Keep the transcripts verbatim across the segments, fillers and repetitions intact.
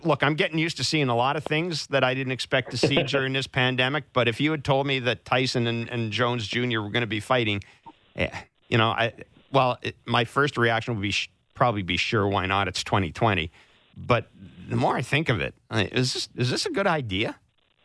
look, I'm getting used to seeing a lot of things that I didn't expect to see during this pandemic. But if you had told me that Tyson and, and Jones Junior were going to be fighting, eh, you know, I well, it, my first reaction would be sh- probably be sure, why not? It's twenty twenty. But the more I think of it, I- is this is this a good idea?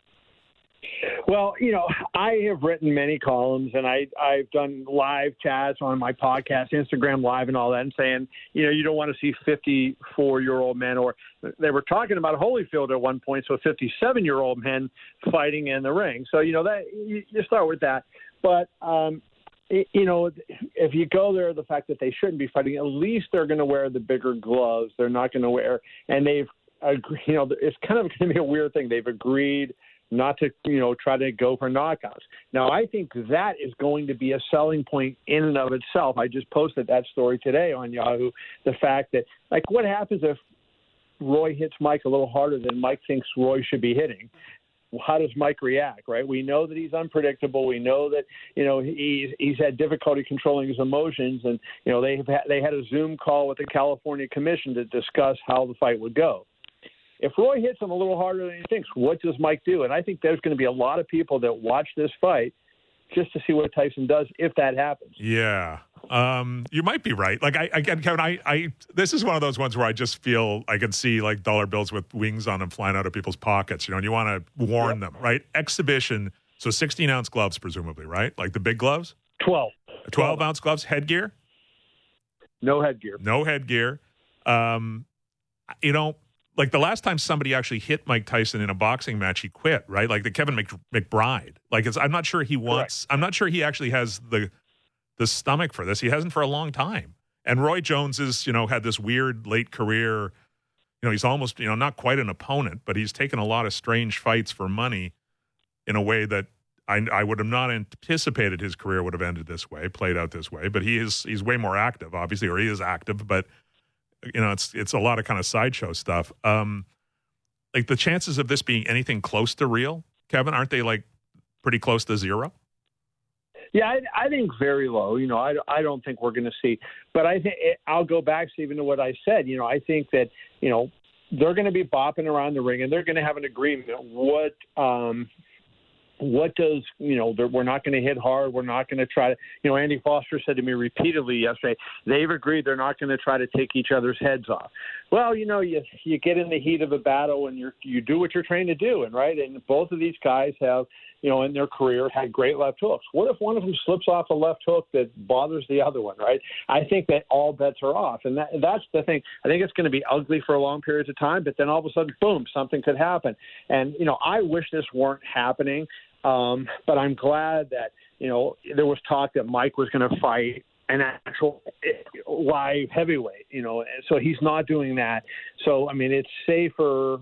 Well, you know, I have written many columns, and I, I've done live chats on my podcast, Instagram Live, and all that, and saying, you know, you don't want to see fifty-four-year-old men, or they were talking about Holyfield at one point, so fifty-seven-year-old men fighting in the ring. So, you know, that you, you start with that. But, um, it, you know, if you go there, the fact that they shouldn't be fighting, at least they're going to wear the bigger gloves. They're not going to wear, and they've, agreed, you know, it's kind of going to be a weird thing. They've agreed not to, you know, try to go for knockouts. Now, I think that is going to be a selling point in and of itself. I just posted that story today on Yahoo, the fact that, like, what happens if Roy hits Mike a little harder than Mike thinks Roy should be hitting? How does Mike react, right? We know that he's unpredictable. We know that, you know, he's, he's had difficulty controlling his emotions. And, you know, they have had, they had a Zoom call with the California Commission to discuss how the fight would go. If Roy hits him a little harder than he thinks, what does Mike do? And I think there's going to be a lot of people that watch this fight just to see what Tyson does if that happens. Yeah. Um, you might be right. Like, I, again, Kevin, I, I, this is one of those ones where I just feel I can see, like, dollar bills with wings on them flying out of people's pockets, you know, and you want to warn yep. them, right? Exhibition, so sixteen-ounce gloves, presumably, right? Like the big gloves? twelve. twelve-ounce gloves, headgear? No headgear. No headgear. Um, you know, like the last time somebody actually hit Mike Tyson in a boxing match, he quit, right? Like the Kevin Mc, McBride. Like, it's, I'm not sure he wants, Correct. I'm not sure he actually has the the stomach for this. He hasn't for a long time. And Roy Jones is, you know, had this weird late career, you know, he's almost, you know, not quite an opponent, but he's taken a lot of strange fights for money in a way that I, I would have not anticipated his career would have ended this way, played out this way. But he is, he's way more active, obviously, or he is active, but you know, it's it's a lot of kind of sideshow stuff. Um, like the chances of this being anything close to real, Kevin, aren't they like pretty close to zero? Yeah, I, I think very low. You know, I, I don't think we're going to see. But I think I'll go back, Stephen, to what I said. You know, I think that, you know, they're going to be bopping around the ring and they're going to have an agreement. What um, what does, you know, we're not going to hit hard. We're not going to try to, you know, Andy Foster said to me repeatedly yesterday, they've agreed they're not going to try to take each other's heads off. Well, you know, you you get in the heat of a battle and you you do what you're trained to do. And right. And both of these guys have, you know, in their career had great left hooks. What if one of them slips off a left hook that bothers the other one, right? I think that all bets are off. And that, that's the thing. I think it's going to be ugly for long periods of time, but then all of a sudden, boom, something could happen. And, you know, I wish this weren't happening. Um, but I'm glad that, you know, there was talk that Mike was going to fight an actual live heavyweight, you know, so he's not doing that. So, I mean, it's safer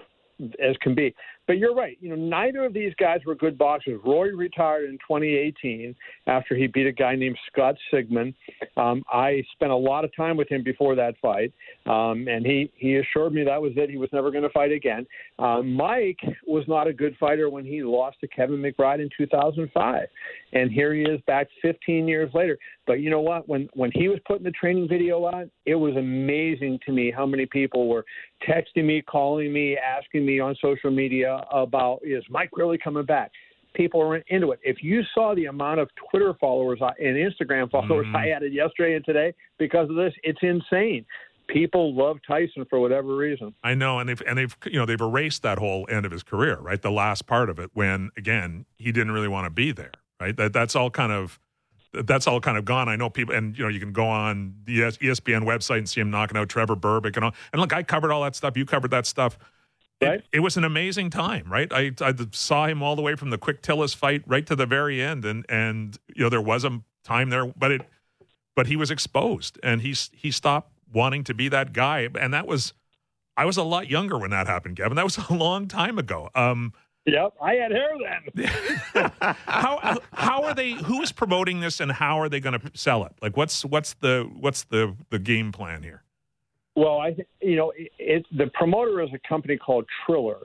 as can be. But you're right. You know, neither of these guys were good boxers. Roy retired in twenty eighteen after he beat a guy named Scott Sigmund. Um, I spent a lot of time with him before that fight, um, and he, he assured me that was it. He was never going to fight again. Uh, Mike was not a good fighter when he lost to Kevin McBride in two thousand five, and here he is back fifteen years later. But you know what? When when he was putting the training video on, it was amazing to me how many people were texting me, calling me, asking me on social media about, is Mike really coming back? People are into it. If you saw the amount of Twitter followers and Instagram followers mm-hmm. I added yesterday and today because of this, it's insane. People love Tyson for whatever reason. I know, and they've and they've you know they've erased that whole end of his career, right? The last part of it, when again he didn't really want to be there, right? That that's all kind of that's all kind of gone. I know people, and you know you can go on the E S P N website and see him knocking out Trevor Berbick and all. And look, I covered all that stuff. You covered that stuff. Right. It, it was an amazing time, right? I, I saw him all the way from the Quick Tillis fight right to the very end, and and you know there was a time there, but it, but he was exposed, and he's he stopped wanting to be that guy, and that was, I was a lot younger when that happened, Kevin. That was a long time ago. Um, yep, I had hair then. how how are they? Who is promoting this, and how are they going to sell it? Like, what's what's the what's the the game plan here? Well, I, you know, it, it, the promoter is a company called Triller.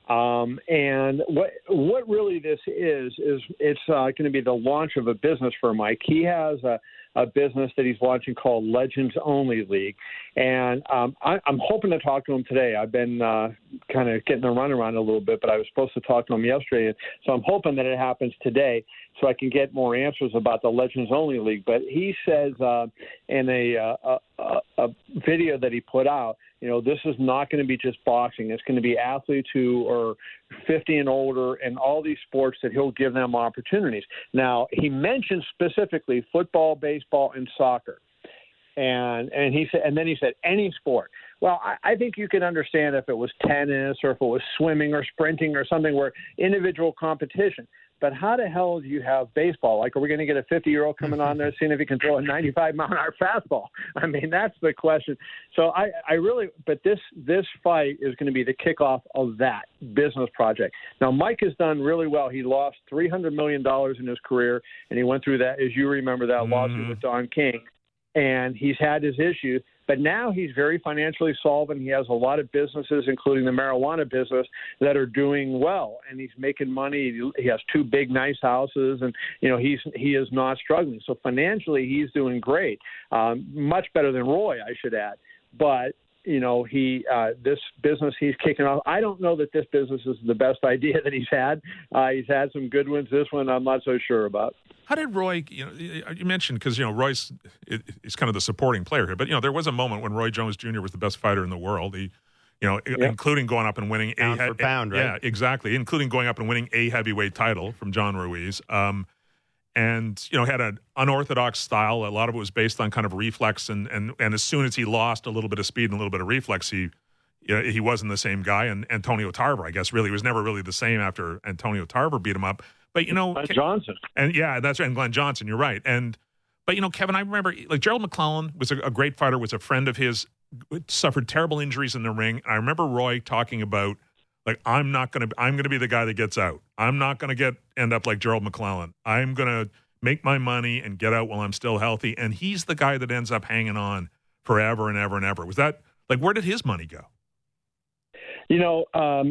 Um, and what what really this is is it's uh, going to be the launch of a business for Mike. He has a, a business that he's launching called Legends Only League, and um, I, I'm hoping to talk to him today. I've been uh, kind of getting the runaround a little bit, but I was supposed to talk to him yesterday, so I'm hoping that it happens today so I can get more answers about the Legends Only League. But he says uh, in a, uh, a, a video that he put out, you know, this is not going to be just boxing. It's going to be athletes who are fifty and older and all these sports that he'll give them opportunities. Now, he mentioned specifically football, baseball, and soccer. And and he said, and then he said any sport. Well, I, I think you could understand if it was tennis or if it was swimming or sprinting or something where individual competition. But how the hell do you have baseball? Like, are we going to get a fifty-year-old coming on there seeing if he can throw a ninety-five mile an hour fastball? I mean, that's the question. So I, I really – but this this fight is going to be the kickoff of that business project. Now, Mike has done really well. He lost three hundred million dollars in his career, and he went through that, as you remember, that mm-hmm. lawsuit with Don King. And he's had his issues. But now he's very financially solvent. He has a lot of businesses, including the marijuana business, that are doing well, and he's making money. He has two big, nice houses, and you know he's he is not struggling. So financially, he's doing great, um, much better than Roy, I should add. But you know, he uh, this business he's kicking off. I don't know that this business is the best idea that he's had. Uh, he's had some good ones. This one, I'm not so sure about. How did Roy? You know, you mentioned because you know Roy's is kind of the supporting player here, but you know there was a moment when Roy Jones Junior was the best fighter in the world. He, you know, yep. including going up and winning pound a for pound, right? Yeah, exactly, including going up and winning a heavyweight title from John Ruiz. Um, and you know had an unorthodox style. A lot of it was based on kind of reflex, and and and as soon as he lost a little bit of speed and a little bit of reflex, he. You know, he wasn't the same guy, and Antonio Tarver, I guess, really was never really the same after Antonio Tarver beat him up. But you know, Glenn Johnson, and yeah, that's right, and Glenn Johnson. You're right, and but you know, Kevin, I remember like Gerald McClellan was a, a great fighter, was a friend of his, suffered terrible injuries in the ring. And I remember Roy talking about like, I'm not gonna, I'm gonna be the guy that gets out. I'm not gonna get end up like Gerald McClellan. I'm gonna make my money and get out while I'm still healthy. And he's the guy that ends up hanging on forever and ever and ever. Was that like where did his money go? You know, um,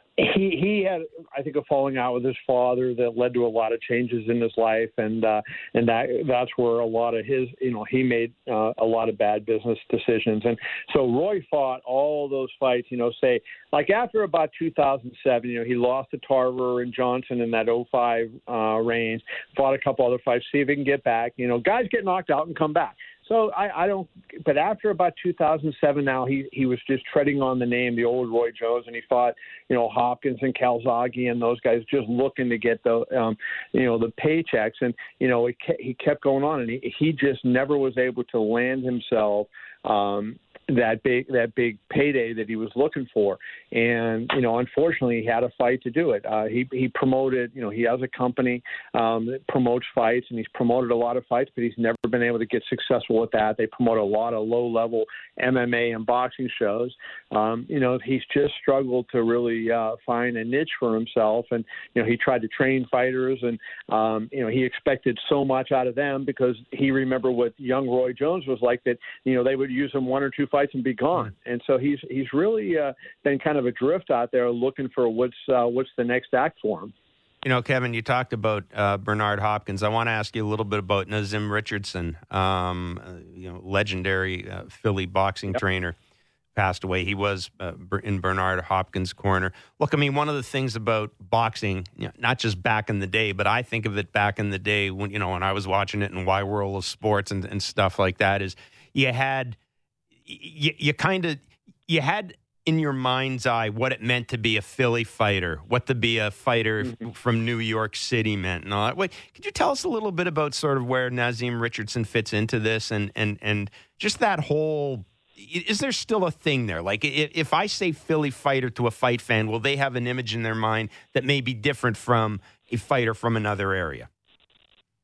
he he had, I think, a falling out with his father that led to a lot of changes in his life, and uh, and that that's where a lot of his, you know, he made uh, a lot of bad business decisions. And so Roy fought all those fights, you know, say, like after about two thousand seven, you know, he lost to Tarver and Johnson in that oh five uh, range, fought a couple other fights, see if he can get back. You know, guys get knocked out and come back. So I, I don't, but after about two thousand seven, now he, he was just treading on the name, the old Roy Jones, and he fought, you know, Hopkins and Calzaghe and those guys just looking to get the, um, you know, the paychecks. And, you know, he, ke- he kept going on, and he, he just never was able to land himself um, that big that big payday that he was looking for. And, you know, unfortunately, he had a fight to do it. Uh, he, he promoted, you know, he has a company um, that promotes fights, and he's promoted a lot of fights, but he's never been able to get successful with that. They promote a lot of low-level M M A and boxing shows. Um, you know, he's just struggled to really uh, find a niche for himself. And, you know, he tried to train fighters, and, um, you know, he expected so much out of them because he remembered what young Roy Jones was like, that, you know, they would use him one or two fights and be gone. And so he's he's really uh, been kind of adrift out there looking for what's uh, what's the next act for him. You know, Kevin, you talked about uh, Bernard Hopkins. I want to ask you a little bit about Nazim Richardson, um, uh, you know, legendary uh, Philly boxing yep. trainer, passed away. He was uh, in Bernard Hopkins' corner. Look, I mean, one of the things about boxing, you know, not just back in the day, but I think of it back in the day when, you know, when I was watching it in Wide World of Sports and, and stuff like that, is you had, you, you kind of, you had in your mind's eye what it meant to be a Philly fighter, what to be a fighter mm-hmm. from New York City meant and all that. Wait, could you tell us a little bit about sort of where Nazim Richardson fits into this and and and just that whole, is there still a thing there? Like if I say Philly fighter to a fight fan, will they have an image in their mind that may be different from a fighter from another area?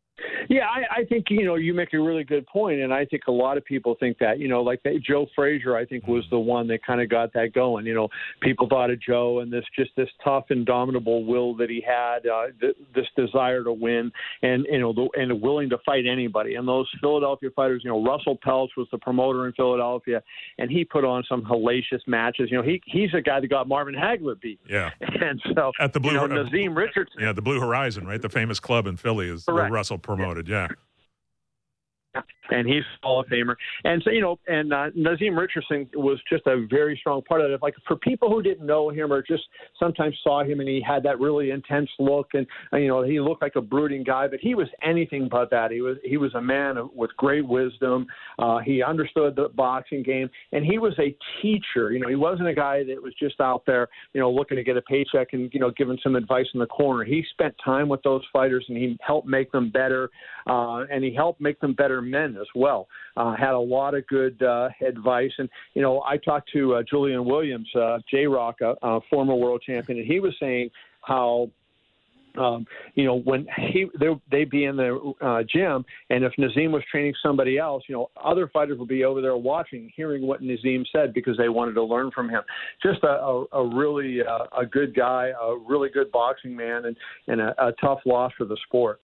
Yeah, I, I think, you know, you make a really good point, and I think a lot of people think that, you know, like that Joe Frazier, I think, was the one that kind of got that going. You know, people thought of Joe and this just this tough, indomitable will that he had, uh, th- this desire to win, and, you know, the, and willing to fight anybody. And those Philadelphia fighters, you know, Russell Peltz was the promoter in Philadelphia, and he put on some hellacious matches. You know, he he's a guy that got Marvin Hagler beat. Yeah. And so, at the Blue, you know, uh, Nazim Richardson. Yeah, the Blue Horizon, right? The famous club in Philly is where Correct. Russell promoted, yeah. And he's a Hall of Famer. And so, you know, and uh, Nazim Richardson was just a very strong part of it. Like, for people who didn't know him or just sometimes saw him and he had that really intense look and, uh, you know, he looked like a brooding guy, but he was anything but that. He was he was a man of, with great wisdom. Uh, he understood the boxing game, and he was a teacher. You know, he wasn't a guy that was just out there, you know, looking to get a paycheck and, you know, giving some advice in the corner. He spent time with those fighters, and he helped make them better, uh, and he helped make them better men as well. Uh, had a lot of good uh, advice. And, you know, I talked to uh, Julian Williams, uh, J-Rock, a, a former world champion, and he was saying how, um, you know, when he they, they'd be in the uh, gym, and if Nazim was training somebody else, you know, other fighters would be over there watching, hearing what Nazim said because they wanted to learn from him. Just a, a, a really uh, a good guy, a really good boxing man, and, and a, a tough loss for the sport.